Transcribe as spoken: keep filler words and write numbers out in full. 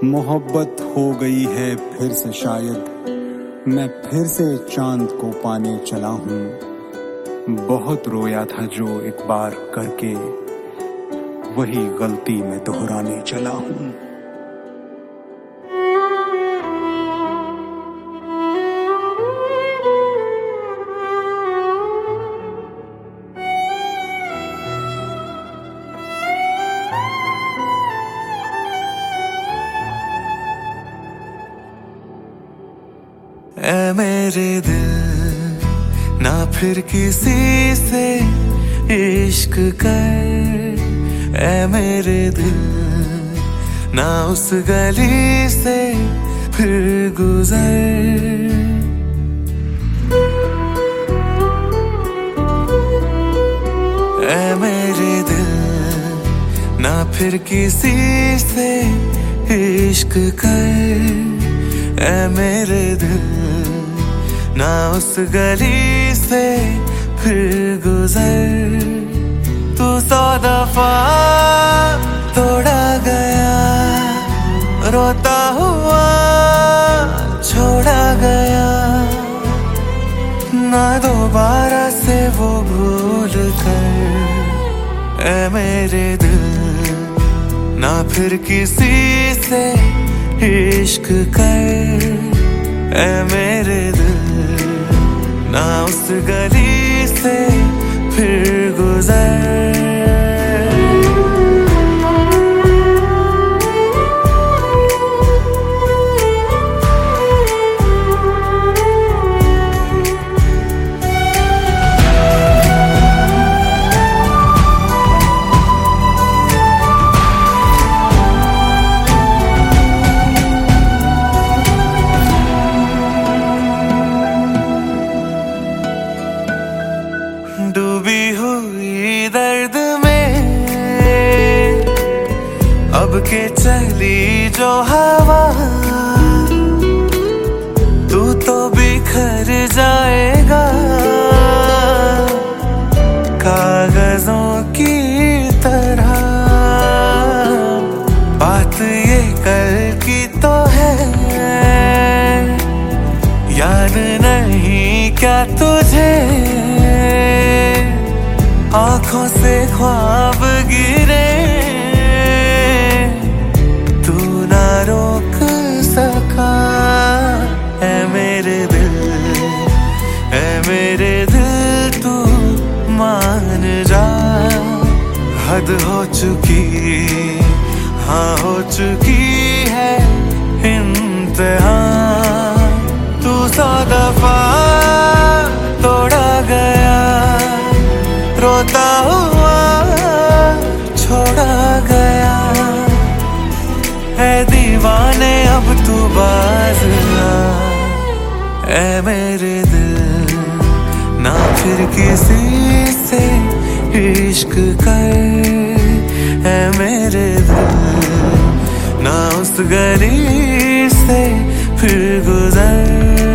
मोहब्बत हो गई है फिर से शायद, मैं फिर से चांद को पाने चला हूँ। बहुत रोया था जो एक बार करके, वही गलती मैं दोहराने चला हूँ। ऐ मेरे दिल, ना फिर किसी से इश्क कर। ऐ मेरे दिल, ना उस गली से फिर गुजर। ऐ मेरे दिल, ना फिर किसी से इश्क कर। ऐ मेरे दिल, ना उस गली से फिर गुजर। तू सौ दफा तोड़ा गया, रोता हुआ छोड़ा गया, ना दोबारा से वो भूल कर। ऐ मेरे दिल, ना फिर किसी से इश्क कर। ऐ मेरे दिल, ना उस गली से फिर गुजर। डूबी हुई दर्द में अब के चली जो हवा, तू तो बिखर जाएगा कागजों की तरह। बात ये कल की तो है, याद नहीं क्या तुझे? आंखों से ख्वाब गिरे, तू ना रोक सका। ऐ मेरे दिल, ऐ मेरे दिल, तू मान जा। हद हो चुकी, हाँ हो चुकी है इंतहा। तू सौ दफा तोड़ा गया, रोता हुआ छोड़ा गया। है दीवाने अब तू बाज आ। ऐ मेरे दिल, ना फिर किसी से इश्क कर। ऐ मेरे दिल, ना उस गली से फिर गुजर।